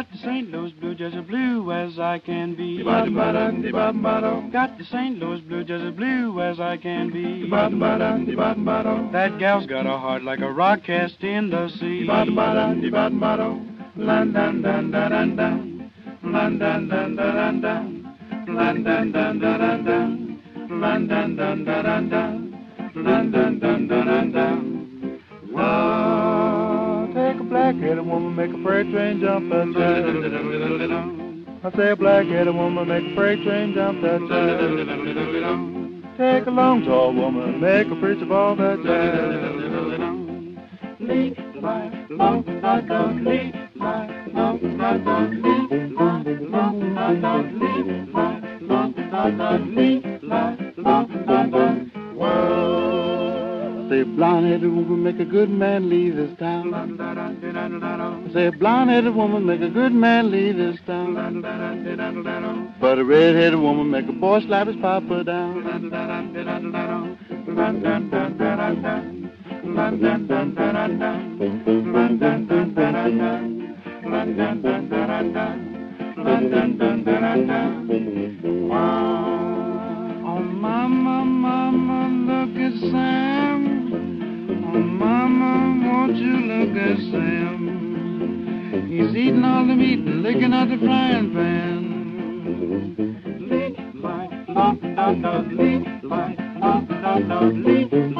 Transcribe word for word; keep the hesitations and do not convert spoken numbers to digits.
Got the Saint Louis blue, just as blue as I can be. Got the Saint Louis blue, just as blue as I can be. That gal's got a heart like a rock cast in the sea. Lan dan dan dan dan dan, lan dan dan dan dan, lan dan dan dan dan, lan dan dan dan dan, lan dan dan dan dan. Ah, take a black-headed woman, make a freight train jump that jive. I say a black-headed woman, make a freight train jump that jive. Take a long, tall woman, make a preach of all that jazz. Lee, lie, long, da, da, lee, lie, long, da, da, lee, lie, long, da, da, lee, lie, long, da, da, lee, lie, long, da, da. Well, I say a blonde-headed woman make a good man leave this town. I say a blonde-headed woman make a good man leave this town. But a red-headed woman make a boy slap his papa down. Oh, mama, mama, look at Sam. Oh, mama, won't you look at Sam? He's eating all the meat and licking out the frying pan. Leak, light, long, da, da, leak, light, long, da, da, leak.